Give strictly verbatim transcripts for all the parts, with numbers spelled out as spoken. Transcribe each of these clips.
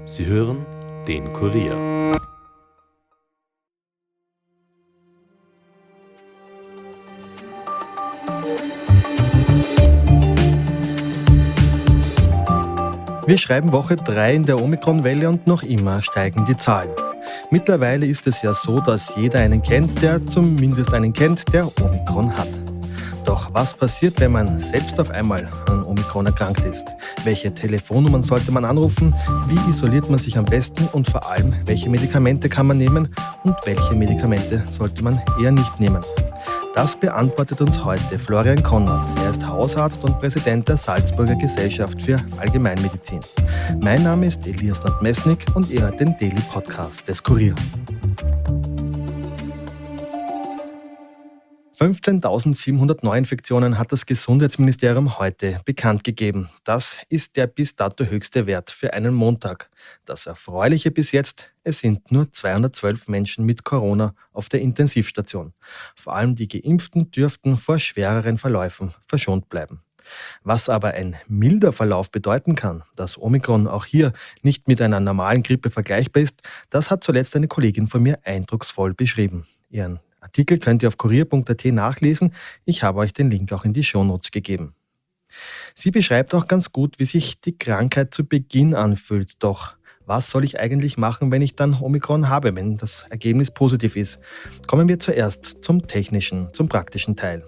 Sie hören den Kurier. Wir schreiben Woche drei in der Omikron-Welle und noch immer steigen die Zahlen. Mittlerweile ist es ja so, dass jeder einen kennt, der zumindest einen kennt, der Omikron hat. Doch was passiert, wenn man selbst auf einmal an Omikron erkrankt ist? Welche Telefonnummern sollte man anrufen? Wie isoliert man sich am besten? Und vor allem, welche Medikamente kann man nehmen? Und welche Medikamente sollte man eher nicht nehmen? Das beantwortet uns heute Florian Konrad. Er ist Hausarzt und Präsident der Salzburger Gesellschaft für Allgemeinmedizin. Mein Name ist Elias Nadmesnik und ihr hört den Daily Podcast des Kurier. fünfzehntausendsiebenhundert Neuinfektionen hat das Gesundheitsministerium heute bekannt gegeben. Das ist der bis dato höchste Wert für einen Montag. Das Erfreuliche bis jetzt, es sind nur zweihundertzwölf Menschen mit Corona auf der Intensivstation. Vor allem die Geimpften dürften vor schwereren Verläufen verschont bleiben. Was aber ein milder Verlauf bedeuten kann, dass Omikron auch hier nicht mit einer normalen Grippe vergleichbar ist, das hat zuletzt eine Kollegin von mir eindrucksvoll beschrieben. Ihren Artikel könnt ihr auf kurier punkt at nachlesen. Ich habe euch den Link auch in die Shownotes gegeben. Sie beschreibt auch ganz gut, wie sich die Krankheit zu Beginn anfühlt. Doch was soll ich eigentlich machen, wenn ich dann Omikron habe, wenn das Ergebnis positiv ist? Kommen wir zuerst zum technischen, zum praktischen Teil.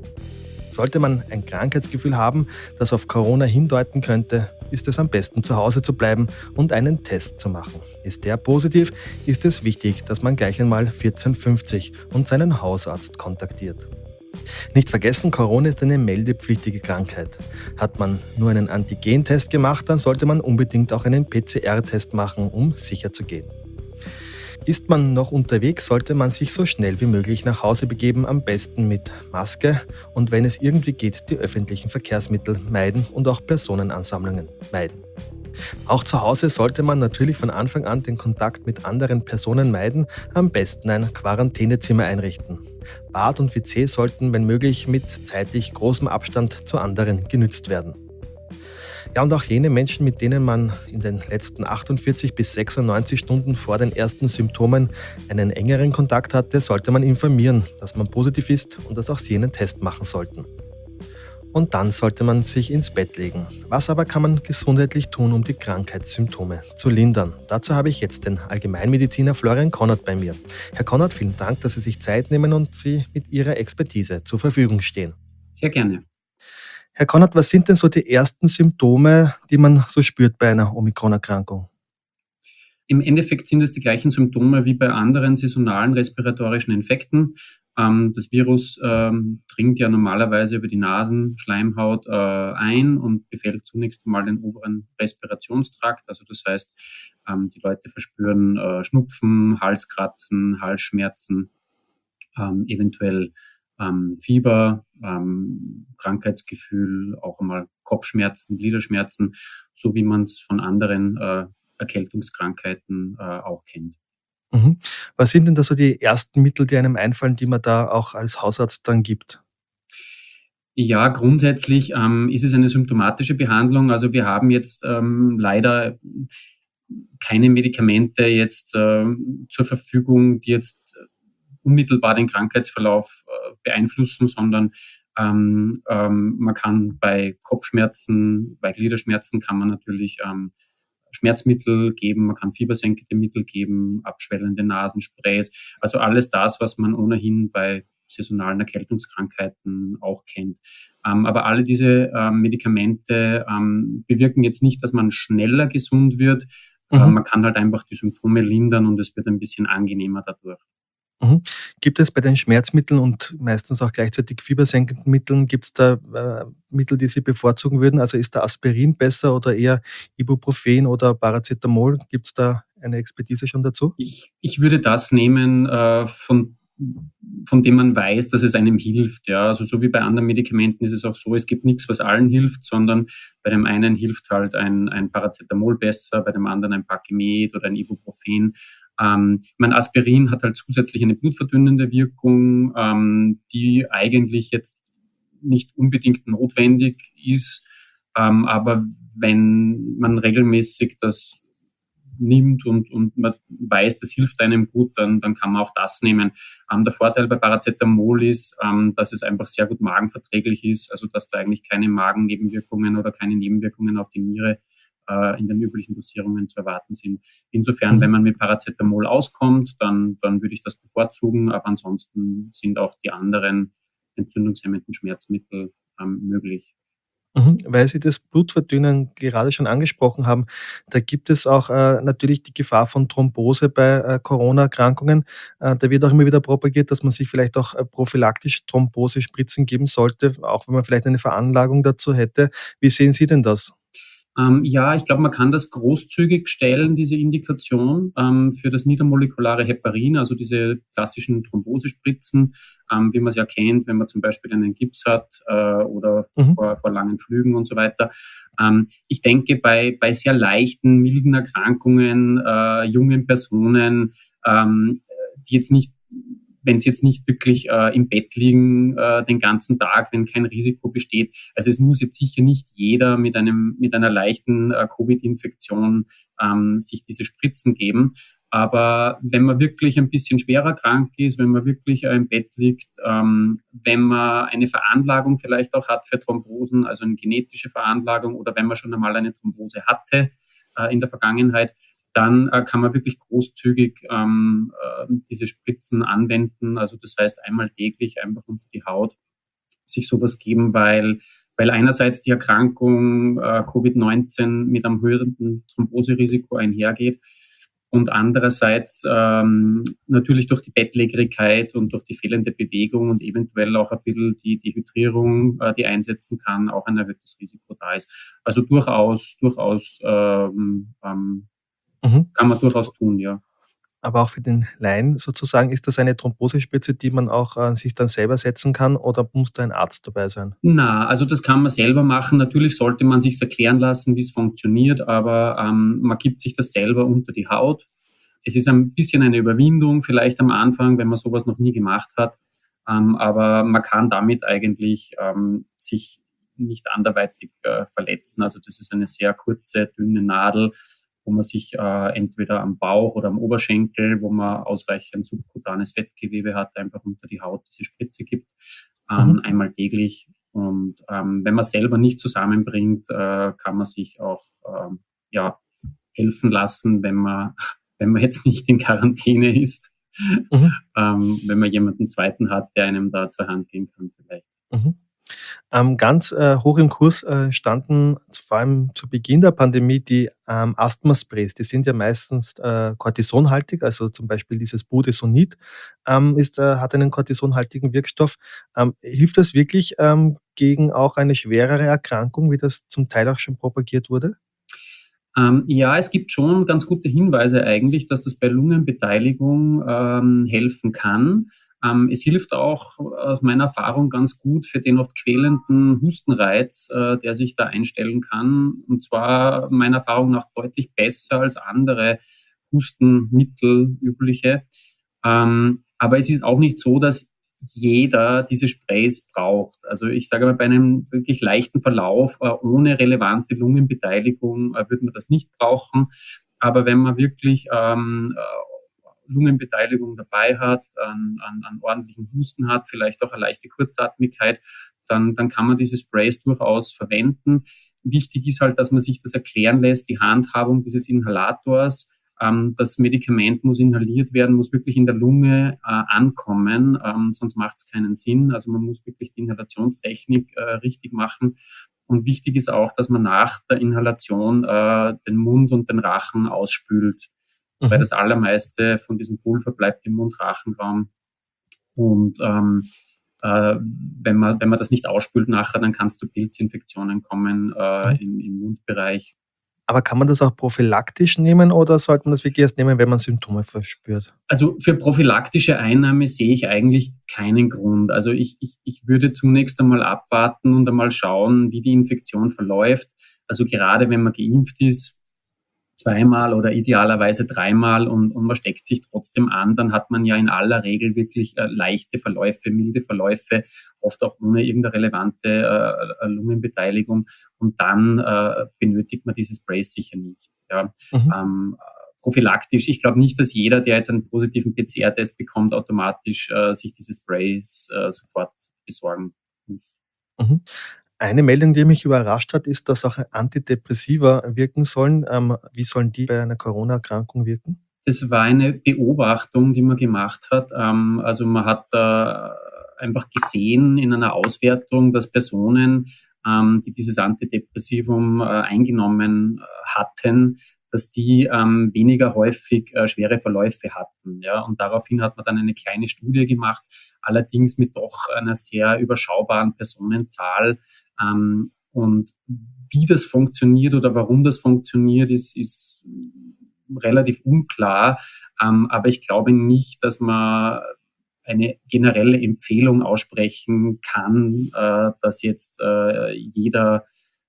Sollte man ein Krankheitsgefühl haben, das auf Corona hindeuten könnte, ist es am besten, zu Hause zu bleiben und einen Test zu machen. Ist der positiv, ist es wichtig, dass man gleich einmal vierzehn fünfzig und seinen Hausarzt kontaktiert. Nicht vergessen, Corona ist eine meldepflichtige Krankheit. Hat man nur einen Antigentest gemacht, dann sollte man unbedingt auch einen P C R-Test machen, um sicher zu gehen. Ist man noch unterwegs, sollte man sich so schnell wie möglich nach Hause begeben, am besten mit Maske und wenn es irgendwie geht, die öffentlichen Verkehrsmittel meiden und auch Personenansammlungen meiden. Auch zu Hause sollte man natürlich von Anfang an den Kontakt mit anderen Personen meiden, am besten ein Quarantänezimmer einrichten. Bad und W C sollten, wenn möglich, mit zeitlich großem Abstand zu anderen genützt werden. Ja, und auch jene Menschen, mit denen man in den letzten achtundvierzig bis sechsundneunzig Stunden vor den ersten Symptomen einen engeren Kontakt hatte, sollte man informieren, dass man positiv ist und dass auch sie einen Test machen sollten. Und dann sollte man sich ins Bett legen. Was aber kann man gesundheitlich tun, um die Krankheitssymptome zu lindern? Dazu habe ich jetzt den Allgemeinmediziner Florian Konrad bei mir. Herr Konrad, vielen Dank, dass Sie sich Zeit nehmen und Sie mit Ihrer Expertise zur Verfügung stehen. Sehr gerne. Herr Konrad, was sind denn so die ersten Symptome, die man so spürt bei einer Omikron-Erkrankung? Im Endeffekt sind es die gleichen Symptome wie bei anderen saisonalen respiratorischen Infekten. Ähm, das Virus ähm, dringt ja normalerweise über die Nasenschleimhaut äh, ein und befällt zunächst einmal den oberen Respirationstrakt. Also das heißt, ähm, die Leute verspüren äh, Schnupfen, Halskratzen, Halsschmerzen, ähm, eventuell ähm, Fieber, ähm, Krankheitsgefühl, auch einmal Kopfschmerzen, Gliederschmerzen, so wie man es von anderen äh, Erkältungskrankheiten äh, auch kennt. Mhm. Was sind denn da so die ersten Mittel, die einem einfallen, die man da auch als Hausarzt dann gibt? Ja, grundsätzlich ähm, ist es eine symptomatische Behandlung. Also wir haben jetzt ähm, leider keine Medikamente jetzt äh, zur Verfügung, die jetzt unmittelbar den Krankheitsverlauf äh, beeinflussen, sondern ähm, ähm, man kann bei Kopfschmerzen, bei Gliederschmerzen kann man natürlich ähm, Schmerzmittel geben, man kann fiebersenkende Mittel geben, abschwellende Nasensprays, also alles das, was man ohnehin bei saisonalen Erkältungskrankheiten auch kennt. Ähm, aber alle diese ähm, Medikamente ähm, bewirken jetzt nicht, dass man schneller gesund wird. Mhm. Äh, man kann halt einfach die Symptome lindern und es wird ein bisschen angenehmer dadurch. Mhm. Gibt es bei den Schmerzmitteln und meistens auch gleichzeitig fiebersenkenden Mitteln, gibt es da äh, Mittel, die Sie bevorzugen würden? Also ist da Aspirin besser oder eher Ibuprofen oder Paracetamol? Gibt es da eine Expertise schon dazu? Ich, ich würde das nehmen, äh, von, von dem man weiß, dass es einem hilft. Ja. Also so wie bei anderen Medikamenten ist es auch so, es gibt nichts, was allen hilft, sondern bei dem einen hilft halt ein, ein Paracetamol besser, bei dem anderen ein Pakimet oder ein Ibuprofen. Ähm, mein Aspirin hat halt zusätzlich eine blutverdünnende Wirkung, ähm, die eigentlich jetzt nicht unbedingt notwendig ist, ähm, aber wenn man regelmäßig das nimmt und, und man weiß, das hilft einem gut, dann, dann kann man auch das nehmen. Ähm, der Vorteil bei Paracetamol ist, ähm, dass es einfach sehr gut magenverträglich ist, also dass da eigentlich keine Magennebenwirkungen oder keine Nebenwirkungen auf die Niere äh, in den üblichen Dosierungen zu erwarten sind. Insofern, Mhm. wenn man mit Paracetamol auskommt, dann, dann würde ich das bevorzugen, aber ansonsten sind auch die anderen entzündungshemmenden Schmerzmittel ähm, möglich. Mhm, weil Sie das Blutverdünnen gerade schon angesprochen haben, da gibt es auch, äh, natürlich die Gefahr von Thrombose bei, äh, Corona-Erkrankungen. Äh, da wird auch immer wieder propagiert, dass man sich vielleicht auch, äh, prophylaktisch Thrombosespritzen geben sollte, auch wenn man vielleicht eine Veranlagung dazu hätte. Wie sehen Sie denn das? Ähm, ja, ich glaube, man kann das großzügig stellen, diese Indikation ähm, für das niedermolekulare Heparin, also diese klassischen Thrombosespritzen, ähm, wie man es ja kennt, wenn man zum Beispiel einen Gips hat äh, oder Mhm, vor, vor langen Flügen und so weiter. Ähm, ich denke, bei, bei sehr leichten, milden Erkrankungen, äh, jungen Personen, ähm, die jetzt nicht, wenn sie jetzt nicht wirklich äh, im Bett liegen äh, den ganzen Tag, wenn kein Risiko besteht. Also es muss jetzt sicher nicht jeder mit einem mit einer leichten äh, Covid-Infektion ähm, sich diese Spritzen geben. Aber wenn man wirklich ein bisschen schwerer krank ist, wenn man wirklich äh, im Bett liegt, ähm, wenn man eine Veranlagung vielleicht auch hat für Thrombosen, also eine genetische Veranlagung, oder wenn man schon einmal eine Thrombose hatte äh, in der Vergangenheit, dann äh, kann man wirklich großzügig ähm, äh, diese Spritzen anwenden. Also das heißt einmal täglich einfach unter die Haut sich sowas geben, weil, weil einerseits die Erkrankung äh, Covid neunzehn mit einem höheren Thromboserisiko einhergeht und andererseits ähm, natürlich durch die Bettlägerigkeit und durch die fehlende Bewegung und eventuell auch ein bisschen die Dehydrierung, äh, die einsetzen kann, auch ein erhöhtes Risiko da ist. Also durchaus, durchaus ähm, ähm, mhm. kann man durchaus tun, ja. Aber auch für den Laien sozusagen, ist das eine Thrombosespritze, die man auch, äh, sich dann selber setzen kann oder muss da ein Arzt dabei sein? Na, also das kann man selber machen. Natürlich sollte man sich's erklären lassen, wie es funktioniert, aber ähm, man gibt sich das selber unter die Haut. Es ist ein bisschen eine Überwindung vielleicht am Anfang, wenn man sowas noch nie gemacht hat, ähm, aber man kann damit eigentlich ähm, sich nicht anderweitig äh, verletzen. Also das ist eine sehr kurze, dünne Nadel, wo man sich äh, entweder am Bauch oder am Oberschenkel, wo man ausreichend subkutanes Fettgewebe hat, einfach unter die Haut diese Spritze gibt, Mhm. ähm, einmal täglich. Und ähm, wenn man selber nicht zusammenbringt, äh, kann man sich auch ähm, ja, helfen lassen, wenn man, wenn man jetzt nicht in Quarantäne ist, Mhm. ähm, wenn man jemanden Zweiten hat, der einem da zur Hand gehen kann vielleicht. Mhm. Ähm, ganz, äh, hoch im Kurs, äh, standen vor allem zu Beginn der Pandemie die, ähm, Asthma-Sprays. Die sind ja meistens, äh, kortisonhaltig, also zum Beispiel dieses Budesonid, ähm, ist, äh hat einen kortisonhaltigen Wirkstoff. Ähm, hilft das wirklich, ähm, gegen auch eine schwerere Erkrankung, wie das zum Teil auch schon propagiert wurde? Ähm, ja, es gibt schon ganz gute Hinweise eigentlich, dass das bei Lungenbeteiligung ähm, helfen kann. Ähm, es hilft auch aus meiner Erfahrung ganz gut für den oft quälenden Hustenreiz, äh, der sich da einstellen kann. Und zwar meiner Erfahrung nach deutlich besser als andere Hustenmittel übliche. Ähm, aber es ist auch nicht so, dass jeder diese Sprays braucht. Also ich sage mal, bei einem wirklich leichten Verlauf äh, ohne relevante Lungenbeteiligung äh, würde man das nicht brauchen. Aber wenn man wirklich ähm, äh, Lungenbeteiligung dabei hat, an, an, an ordentlichen Husten hat, vielleicht auch eine leichte Kurzatmigkeit, dann, dann kann man diese Sprays durchaus verwenden. Wichtig ist halt, dass man sich das erklären lässt, die Handhabung dieses Inhalators. Ähm, das Medikament muss inhaliert werden, muss wirklich in der Lunge äh, ankommen, ähm, sonst macht es keinen Sinn. Also man muss wirklich die Inhalationstechnik äh, richtig machen. Und wichtig ist auch, dass man nach der Inhalation äh, den Mund und den Rachen ausspült, weil Mhm. das Allermeiste von diesem Pulver bleibt im Mund-Rachenraum. Und ähm, äh, wenn, man, wenn man das nicht ausspült nachher, dann kann es zu Pilzinfektionen kommen äh, Mhm. im, im Mundbereich. Aber kann man das auch prophylaktisch nehmen oder sollte man das wirklich erst nehmen, wenn man Symptome verspürt? Also für prophylaktische Einnahme sehe ich eigentlich keinen Grund. Also ich, ich, ich würde zunächst einmal abwarten und einmal schauen, wie die Infektion verläuft. Also gerade wenn man geimpft ist, zweimal oder idealerweise dreimal und, und man steckt sich trotzdem an, dann hat man ja in aller Regel wirklich äh, leichte Verläufe, milde Verläufe, oft auch ohne irgendeine relevante äh, Lungenbeteiligung und dann äh, benötigt man dieses Brace sicher nicht. Ja. Mhm. Ähm, prophylaktisch. Ich glaube nicht, dass jeder, der jetzt einen positiven P C R-Test bekommt, automatisch äh, sich diese Sprays äh, sofort besorgen muss. Mhm. Eine Meldung, die mich überrascht hat, ist, dass auch Antidepressiva wirken sollen. Ähm, wie sollen die bei einer Corona-Erkrankung wirken? Das war eine Beobachtung, die man gemacht hat. Ähm, also man hat da einfach gesehen in einer Auswertung, dass Personen, ähm, die dieses Antidepressivum äh, eingenommen äh, hatten, dass die ähm, weniger häufig äh, schwere Verläufe hatten. Ja? Und daraufhin hat man dann eine kleine Studie gemacht, allerdings mit doch einer sehr überschaubaren Personenzahl. Ähm, und wie das funktioniert oder warum das funktioniert, ist, ist relativ unklar. Ähm, aber ich glaube nicht, dass man eine generelle Empfehlung aussprechen kann, äh, dass jetzt äh, jeder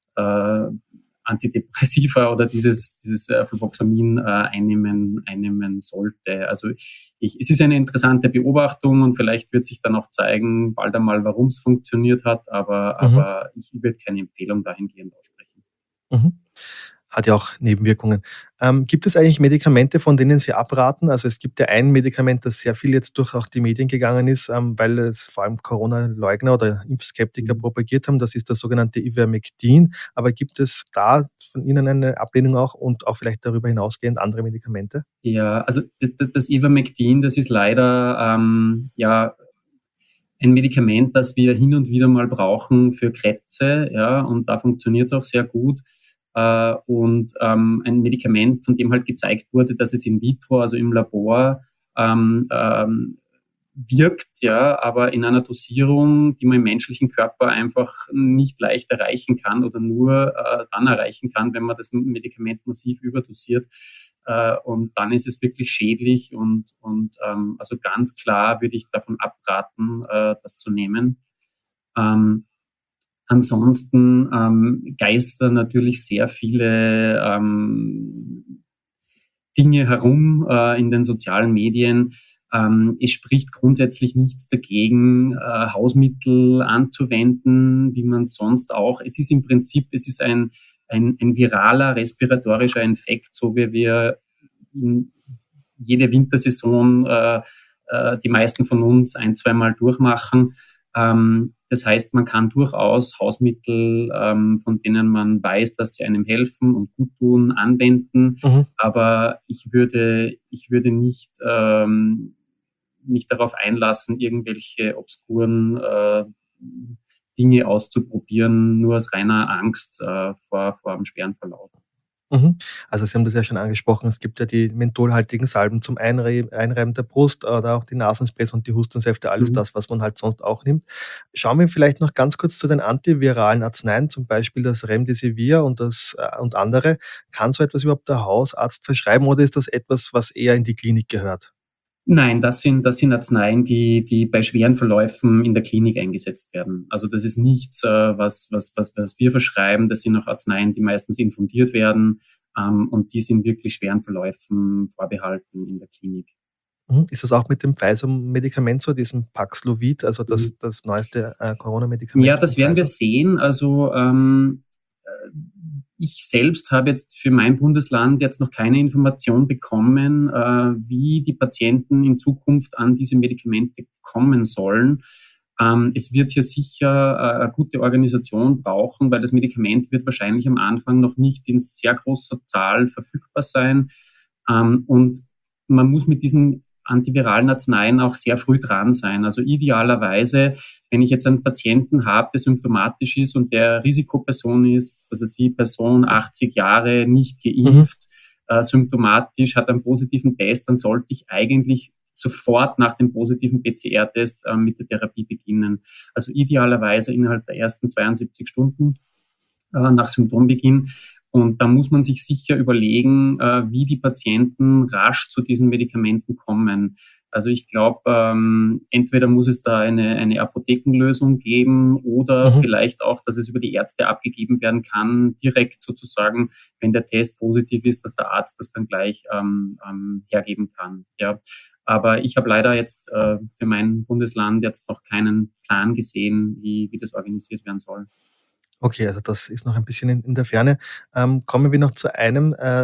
äh, Antidepressiva oder dieses, dieses äh, Fluvoxamin äh, einnehmen, einnehmen sollte. Also ich, es ist eine interessante Beobachtung und vielleicht wird sich dann auch zeigen, bald einmal, warum es funktioniert hat, aber, Mhm. aber ich würde keine Empfehlung dahingehend aussprechen. Mhm. Hat ja auch Nebenwirkungen. Ähm, gibt es eigentlich Medikamente, von denen Sie abraten? Also es gibt ja ein Medikament, das sehr viel jetzt durch auch die Medien gegangen ist, ähm, weil es vor allem Corona-Leugner oder Impfskeptiker Mhm. propagiert haben. Das ist das sogenannte Ivermectin. Aber gibt es da von Ihnen eine Ablehnung auch und auch vielleicht darüber hinausgehend andere Medikamente? Ja, also d- d- das Ivermectin, das ist leider ähm, ja ein Medikament, das wir hin und wieder mal brauchen für Krätze, ja, und da funktioniert es auch sehr gut. Äh, und ähm, ein Medikament, von dem halt gezeigt wurde, dass es in vitro, also im Labor, ähm, ähm, wirkt, ja, aber in einer Dosierung, die man im menschlichen Körper einfach nicht leicht erreichen kann oder nur äh, dann erreichen kann, wenn man das Medikament massiv überdosiert. Äh, und dann ist es wirklich schädlich und, und ähm, also ganz klar würde ich davon abraten, äh, das zu nehmen. Ähm, ansonsten ähm, geistern natürlich sehr viele ähm, Dinge herum äh, in den sozialen Medien. Ähm, es spricht grundsätzlich nichts dagegen, äh, Hausmittel anzuwenden, wie man sonst auch. Es ist im Prinzip, es ist ein, ein, ein viraler respiratorischer Infekt, so wie wir in jede Wintersaison äh, äh, die meisten von uns ein, zweimal durchmachen. Ähm, das heißt, man kann durchaus Hausmittel, ähm, von denen man weiß, dass sie einem helfen und gut tun, anwenden. Mhm. Aber ich würde, ich würde nicht ähm, mich darauf einlassen, irgendwelche obskuren äh, Dinge auszuprobieren, nur aus reiner Angst äh, vor, vor einem schweren Verlauf. Mhm. Also Sie haben das ja schon angesprochen, es gibt ja die mentholhaltigen Salben zum Einrei Einreiben der Brust oder auch die Nasensprays und die Hustensäfte, alles Mhm. das, was man halt sonst auch nimmt. Schauen wir vielleicht noch ganz kurz zu den antiviralen Arzneien, zum Beispiel das Remdesivir und das äh, und andere. Kann so etwas überhaupt der Hausarzt verschreiben oder ist das etwas, was eher in die Klinik gehört? Nein, das sind, das sind Arzneien, die, die bei schweren Verläufen in der Klinik eingesetzt werden. Also das ist nichts, äh, was, was, was, was wir verschreiben. Das sind auch Arzneien, die meistens infundiert werden, ähm, und die sind wirklich schweren Verläufen vorbehalten in der Klinik. Mhm. Ist das auch mit dem Pfizer-Medikament so, diesem Paxlovid, also Mhm. das das neueste, äh, Ja, Corona-Medikament von das werden wir Pfizer? sehen. Also ähm, äh, ich selbst habe jetzt für mein Bundesland jetzt noch keine Information bekommen, äh, wie die Patienten in Zukunft an diese Medikamente kommen sollen. Ähm, es wird hier sicher äh, eine gute Organisation brauchen, weil das Medikament wird wahrscheinlich am Anfang noch nicht in sehr großer Zahl verfügbar sein. Ähm, und man muss mit diesen antiviralen Arzneien auch sehr früh dran sein. Also idealerweise, wenn ich jetzt einen Patienten habe, der symptomatisch ist und der Risikoperson ist, also sie Person achtzig Jahre, nicht Mhm. geimpft, äh, symptomatisch, hat einen positiven Test, dann sollte ich eigentlich sofort nach dem positiven P C R-Test äh, mit der Therapie beginnen. Also idealerweise innerhalb der ersten zweiundsiebzig Stunden äh, nach Symptombeginn. Und da muss man sich sicher überlegen, äh, wie die Patienten rasch zu diesen Medikamenten kommen. Also ich glaube, ähm, entweder muss es da eine, eine Apothekenlösung geben oder Mhm. vielleicht auch, dass es über die Ärzte abgegeben werden kann, direkt sozusagen, wenn der Test positiv ist, dass der Arzt das dann gleich ähm, ähm, hergeben kann. Ja. Aber ich habe leider jetzt äh, für mein Bundesland jetzt noch keinen Plan gesehen, wie, wie das organisiert werden soll. Okay, also das ist noch ein bisschen in in der Ferne. Ähm, kommen wir noch zu einem, äh,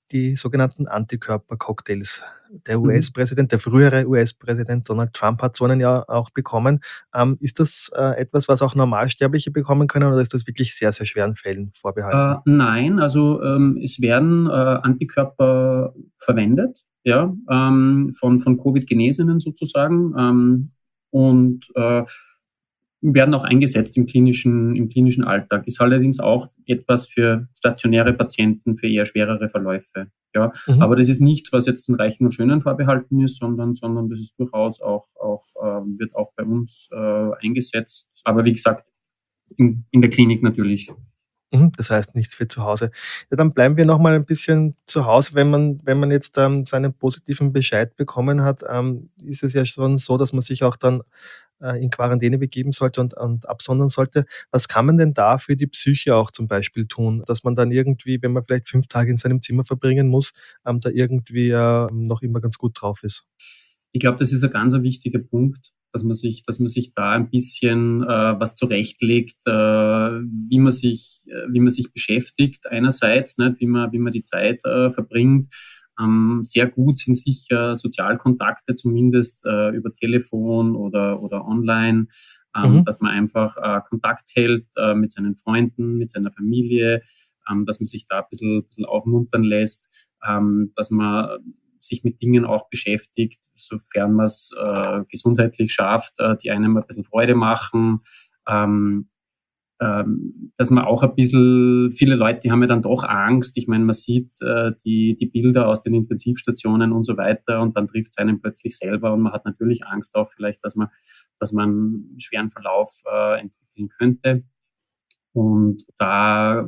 die sogenannten Antikörpercocktails. Der Mhm. U S-Präsident, der frühere U S-Präsident Donald Trump hat so einen ja auch bekommen. Ähm, ist das äh, etwas, was auch Normalsterbliche bekommen können oder ist das wirklich sehr, sehr schweren Fällen Äh, vorbehalten? nein, also ähm, es werden äh, Antikörper verwendet, ja, ähm, von, von Covid-Genesenen sozusagen, ähm, und äh, werden auch eingesetzt im klinischen, im klinischen Alltag. Ist allerdings auch etwas für stationäre Patienten, für eher schwerere Verläufe. Ja. Mhm. Aber das ist nichts, was jetzt den Reichen und Schönen vorbehalten ist, sondern, sondern das ist durchaus auch, auch ähm, wird auch bei uns äh, eingesetzt. Aber wie gesagt, in, in der Klinik natürlich. Mhm, das heißt nichts für zu Hause. Ja, dann bleiben wir noch mal ein bisschen zu Hause. Wenn man wenn man jetzt, ähm, seinen positiven Bescheid bekommen hat, ähm, ist es ja schon so, dass man sich auch dann, äh, in Quarantäne begeben sollte und und absondern sollte. Was kann man denn da für die Psyche auch zum Beispiel tun, dass man dann irgendwie, wenn man vielleicht fünf Tage in seinem Zimmer verbringen muss, ähm, da irgendwie, äh, noch immer ganz gut drauf ist? Ich glaube, das ist ein ganz ein wichtiger Punkt, dass man sich dass man sich da ein bisschen, äh, was zurechtlegt, äh, wie man sich äh, wie man sich beschäftigt einerseits, nicht, wie man wie man die Zeit, äh, verbringt. Ähm, sehr gut sind sicher Sozialkontakte, zumindest, äh, über Telefon oder oder online, ähm, Mhm, dass man einfach, äh, Kontakt hält, äh, mit seinen Freunden, mit seiner Familie, ähm, dass man sich da ein bisschen bisschen aufmuntern lässt, ähm, dass man sich mit Dingen auch beschäftigt, sofern man es äh, gesundheitlich schafft, äh, die einem ein bisschen Freude machen. Ähm, ähm, dass man auch ein bisschen, viele Leute, die haben ja dann doch Angst. Ich meine, man sieht äh, die, die Bilder aus den Intensivstationen und so weiter und dann trifft es einen plötzlich selber und man hat natürlich Angst auch vielleicht, dass man, dass man einen schweren Verlauf äh, entwickeln könnte. Und da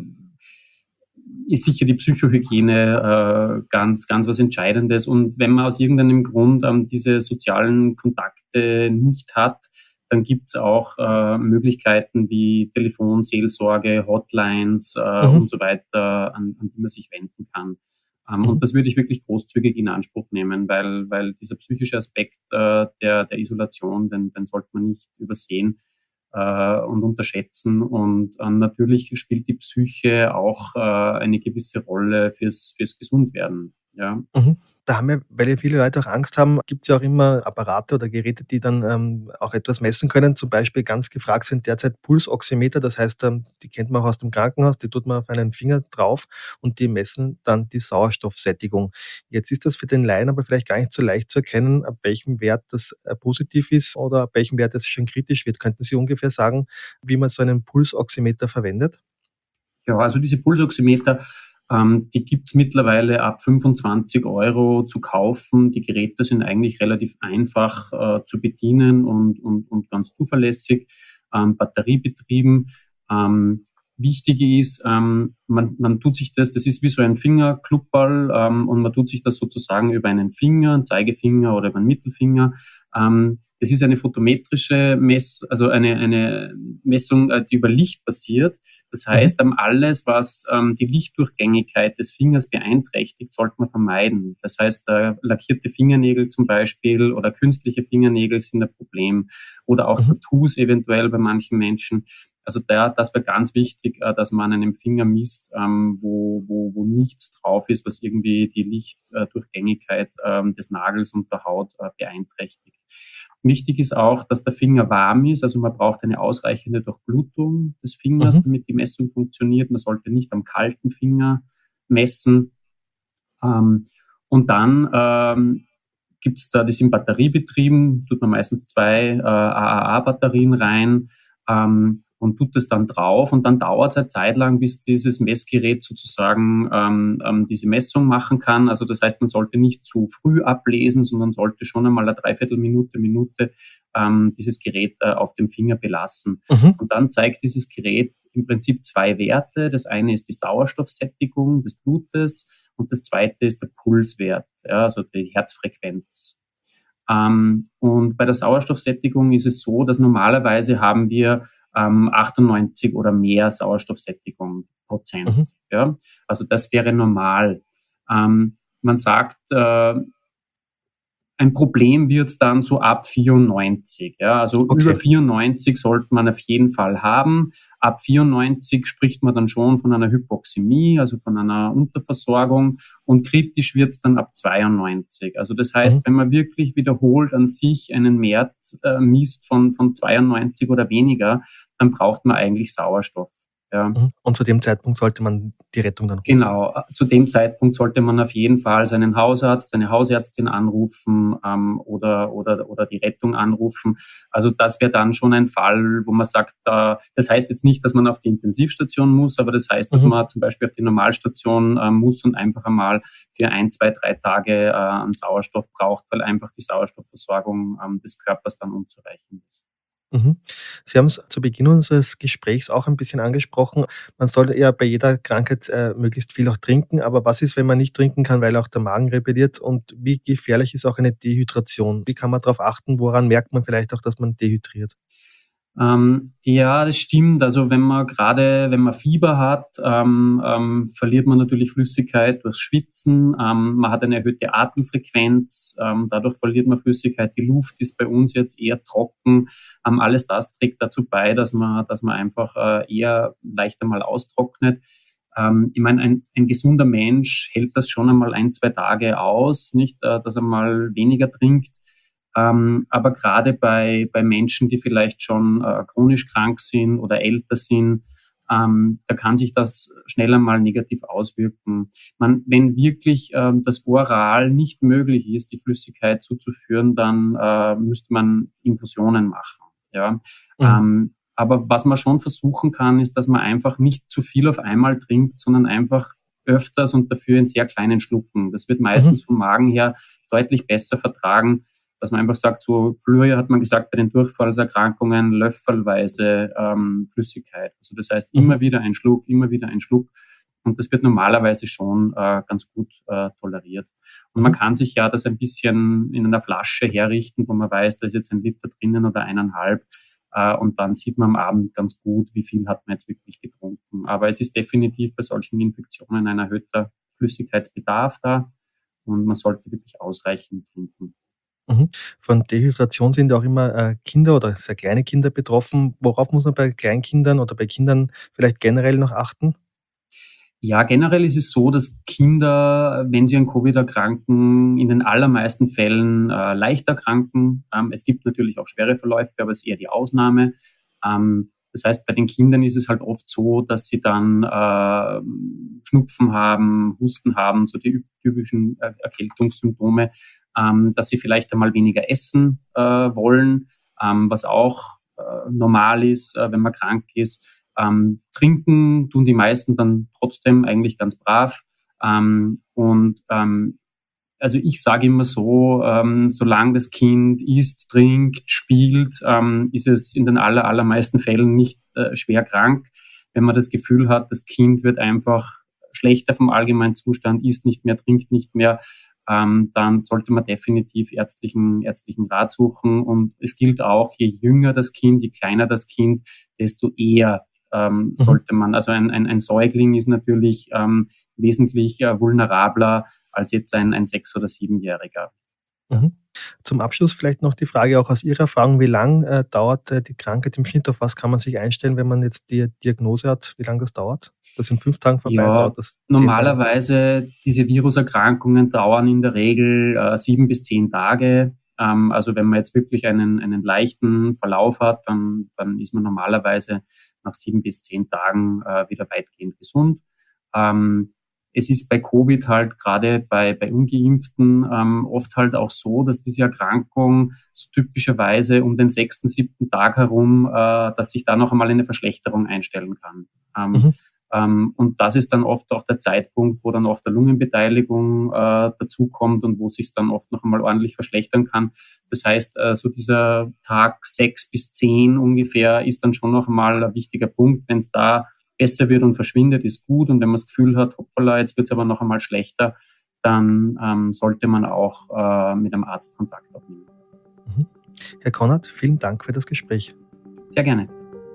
ist sicher die Psychohygiene äh, ganz, ganz was Entscheidendes. Und wenn man aus irgendeinem Grund ähm, diese sozialen Kontakte nicht hat, dann gibt es auch äh, Möglichkeiten wie Telefonseelsorge, Hotlines äh, mhm, und so weiter, an, an die man sich wenden kann. Ähm, mhm. und das würde ich wirklich großzügig in Anspruch nehmen, weil, weil dieser psychische Aspekt äh, der, der Isolation, den, den sollte man nicht übersehen äh, und unterschätzen. Und äh, natürlich spielt die Psyche auch äh, eine gewisse Rolle fürs, fürs Gesundwerden. Ja. Mhm. Da haben ja, weil ja viele Leute auch Angst haben, gibt es ja auch immer Apparate oder Geräte, die dann, ähm, auch etwas messen können. Zum Beispiel ganz gefragt sind derzeit Pulsoximeter. Das heißt, ähm, die kennt man auch aus dem Krankenhaus, die tut man auf einen Finger drauf und die messen dann die Sauerstoffsättigung. Jetzt ist das für den Laien aber vielleicht gar nicht so leicht zu erkennen, ab welchem Wert das, äh, positiv ist oder ab welchem Wert es schon kritisch wird. Könnten Sie ungefähr sagen, wie man so einen Pulsoximeter verwendet? Ja, also diese Pulsoximeter, ähm, die gibt's mittlerweile ab fünfundzwanzig Euro zu kaufen. Die Geräte sind eigentlich relativ einfach äh, zu bedienen und, und, und ganz zuverlässig, ähm, batteriebetrieben. Ähm, Wichtig ist, ähm, man, man tut sich das, das ist wie so ein Fingerklubberl, ähm, und man tut sich das sozusagen über einen Finger, einen Zeigefinger oder über einen Mittelfinger. Ähm, das ist eine photometrische Mess, also eine, eine Messung, äh, die über Licht basiert. Das Mhm, heißt, ähm, alles, was ähm, die Lichtdurchgängigkeit des Fingers beeinträchtigt, sollte man vermeiden. Das heißt, äh, lackierte Fingernägel zum Beispiel oder künstliche Fingernägel sind ein Problem oder auch mhm, Tattoos eventuell bei manchen Menschen. Also da, das wäre ganz wichtig, äh, dass man an einem Finger misst, ähm, wo, wo, wo nichts drauf ist, was irgendwie die Lichtdurchgängigkeit ähm, des Nagels und der Haut äh, beeinträchtigt. Wichtig ist auch, dass der Finger warm ist, also man braucht eine ausreichende Durchblutung des Fingers, mhm, damit die Messung funktioniert. Man sollte nicht am kalten Finger messen. Ähm, und dann ähm, gibt es da, die sind batteriebetrieben, tut man meistens zwei äh, A A A-Batterien rein ähm, und tut das dann drauf und dann dauert es eine Zeit lang, bis dieses Messgerät sozusagen ähm, ähm, diese Messung machen kann. Also das heißt, man sollte nicht zu früh ablesen, sondern sollte schon einmal eine Dreiviertelminute, Minute ähm, dieses Gerät äh, auf dem Finger belassen. mhm, Und dann zeigt dieses Gerät im Prinzip zwei Werte. Das eine ist die Sauerstoffsättigung des Blutes und das zweite ist der Pulswert, ja, also die Herzfrequenz. Ähm, und bei der Sauerstoffsättigung ist es so, dass normalerweise haben wir ähm, achtundneunzig oder mehr Sauerstoffsättigung Prozent. mhm, Ja? Also das wäre normal. Ähm, man sagt, äh, ein Problem wird es dann so ab vierundneunzig. Ja? Also Okay. über vierundneunzig sollte man auf jeden Fall haben. Ab vierundneunzig spricht man dann schon von einer Hypoxämie, also von einer Unterversorgung, und kritisch wird es dann ab zweiundneunzig. Also das heißt, Mhm. wenn man wirklich wiederholt an sich einen Wert äh, misst von, von zweiundneunzig oder weniger, dann braucht man eigentlich Sauerstoff. Ja. Mhm. Und zu dem Zeitpunkt sollte man die Rettung dann rufen. Genau, zu dem Zeitpunkt sollte man auf jeden Fall seinen Hausarzt, seine Hausärztin anrufen ähm, oder, oder, oder die Rettung anrufen. Also das wäre dann schon ein Fall, wo man sagt, äh, das heißt jetzt nicht, dass man auf die Intensivstation muss, aber das heißt, dass Mhm. man zum Beispiel auf die Normalstation äh, muss und einfach einmal für ein, zwei, drei Tage äh, an Sauerstoff braucht, weil einfach die Sauerstoffversorgung ähm, des Körpers dann unzureichend ist. Mhm. Sie haben es zu Beginn unseres Gesprächs auch ein bisschen angesprochen. Man soll ja bei jeder Krankheit äh, möglichst viel auch trinken. Aber was ist, wenn man nicht trinken kann, weil auch der Magen rebelliert? Und wie gefährlich ist auch eine Dehydration? Wie kann man darauf achten? Woran merkt man vielleicht auch, dass man dehydriert? Ähm, ja, das stimmt. Also wenn man gerade, wenn man Fieber hat, ähm, ähm, verliert man natürlich Flüssigkeit durch Schwitzen. Ähm, man hat eine erhöhte Atemfrequenz, ähm, dadurch verliert man Flüssigkeit. Die Luft ist bei uns jetzt eher trocken. Ähm, alles das trägt dazu bei, dass man, dass man einfach äh, eher leichter mal austrocknet. Ähm, ich meine, ein, ein gesunder Mensch hält das schon einmal ein, zwei Tage aus, nicht, äh, dass er mal weniger trinkt. Ähm, aber gerade bei, bei Menschen, die vielleicht schon äh, chronisch krank sind oder älter sind, ähm, da kann sich das schnell einmal negativ auswirken. Man, wenn wirklich ähm, das oral nicht möglich ist, die Flüssigkeit zuzuführen, dann äh, müsste man Infusionen machen. Ja? Mhm. Ähm, aber was man schon versuchen kann, ist, dass man einfach nicht zu viel auf einmal trinkt, sondern einfach öfters und dafür in sehr kleinen Schlucken. Das wird Mhm. meistens vom Magen her deutlich besser vertragen, dass man einfach sagt, so früher hat man gesagt, bei den Durchfallserkrankungen löffelweise ähm, Flüssigkeit. Also das heißt, Mhm. immer wieder ein Schluck, immer wieder ein Schluck. Und das wird normalerweise schon äh, ganz gut äh, toleriert. Und man Mhm. kann sich ja das ein bisschen in einer Flasche herrichten, wo man weiß, da ist jetzt ein Liter drinnen oder eineinhalb. Äh, und dann sieht man am Abend ganz gut, wie viel hat man jetzt wirklich getrunken. Aber es ist definitiv bei solchen Infektionen ein erhöhter Flüssigkeitsbedarf da. Und man sollte wirklich ausreichend trinken. Mhm. Von Dehydration sind ja auch immer äh, Kinder oder sehr kleine Kinder betroffen. Worauf muss man bei Kleinkindern oder bei Kindern vielleicht generell noch achten? Ja, generell ist es so, dass Kinder, wenn sie an Covid erkranken, in den allermeisten Fällen äh, leicht erkranken. Ähm, es gibt natürlich auch schwere Verläufe, aber es ist eher die Ausnahme. Ähm, das heißt, bei den Kindern ist es halt oft so, dass sie dann äh, Schnupfen haben, Husten haben, so die typischen äh, Erkältungssymptome, ähm, dass sie vielleicht einmal weniger essen äh, wollen, ähm, was auch äh, normal ist, äh, wenn man krank ist. Ähm, trinken tun die meisten dann trotzdem eigentlich ganz brav. Ähm, und ähm, also ich sage immer so, ähm, solange das Kind isst, trinkt, spielt, ähm, ist es in den aller, allermeisten Fällen nicht äh, schwer krank. Wenn man das Gefühl hat, das Kind wird einfach schlechter vom allgemeinen Zustand, isst nicht mehr, trinkt nicht mehr, ähm, dann sollte man definitiv ärztlichen, ärztlichen Rat suchen. Und es gilt auch, je jünger das Kind, je kleiner das Kind, desto eher ähm, Mhm. sollte man, also ein, ein, ein Säugling ist natürlich ähm, wesentlich äh, vulnerabler als jetzt ein, ein Sechs- oder Siebenjähriger. Mhm. Zum Abschluss vielleicht noch die Frage auch aus Ihrer Erfahrung, wie lang äh, dauert äh, die Krankheit im Schnitt? Auf was kann man sich einstellen, wenn man jetzt die Diagnose hat, wie lange das dauert? Das in fünf Tagen vorbei, Ja, dauert das zehn Tage? normalerweise diese Viruserkrankungen dauern in der Regel äh, sieben bis zehn Tage. Ähm, also wenn man jetzt wirklich einen, einen leichten Verlauf hat, dann, dann ist man normalerweise nach sieben bis zehn Tagen äh, wieder weitgehend gesund. Ähm, es ist bei Covid halt gerade bei, bei Ungeimpften ähm, oft halt auch so, dass diese Erkrankung so typischerweise um den sechsten, siebten Tag herum, äh, dass sich da noch einmal eine Verschlechterung einstellen kann. Ähm, Mhm. ähm, und das ist dann oft auch der Zeitpunkt, wo dann oft der Lungenbeteiligung äh, dazukommt und wo sich dann oft noch einmal ordentlich verschlechtern kann. Das heißt, äh, so dieser Tag sechs bis zehn ungefähr ist dann schon noch einmal ein wichtiger Punkt. Wenn es da besser wird und verschwindet, ist gut. Und wenn man das Gefühl hat, hoppala, jetzt wird es aber noch einmal schlechter, dann ähm, sollte man auch äh, mit einem Arzt Kontakt aufnehmen. Mhm. Herr Konrad, vielen Dank für das Gespräch. Sehr gerne.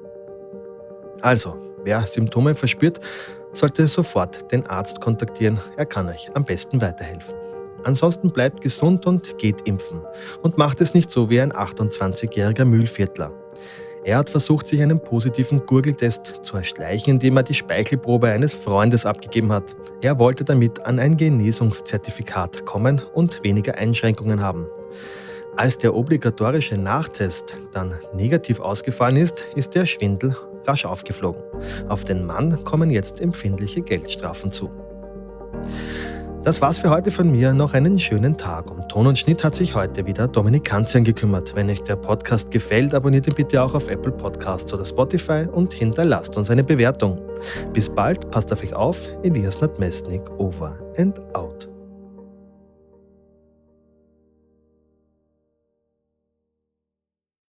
Also, wer Symptome verspürt, sollte sofort den Arzt kontaktieren. Er kann euch am besten weiterhelfen. Ansonsten bleibt gesund und geht impfen. Und macht es nicht so wie ein achtundzwanzigjähriger Mühlviertler. Er hat versucht, sich einen positiven Gurgeltest zu erschleichen, indem er die Speichelprobe eines Freundes abgegeben hat. Er wollte damit an ein Genesungszertifikat kommen und weniger Einschränkungen haben. Als der obligatorische Nachtest dann negativ ausgefallen ist, ist der Schwindel rasch aufgeflogen. Auf den Mann kommen jetzt empfindliche Geldstrafen zu. Das war's für heute von mir. Noch einen schönen Tag. Um Ton und Schnitt hat sich heute wieder Dominik Kanzian gekümmert. Wenn euch der Podcast gefällt, abonniert ihn bitte auch auf Apple Podcasts oder Spotify und hinterlasst uns eine Bewertung. Bis bald, passt auf euch auf. Elias Nadmesnik, over and out.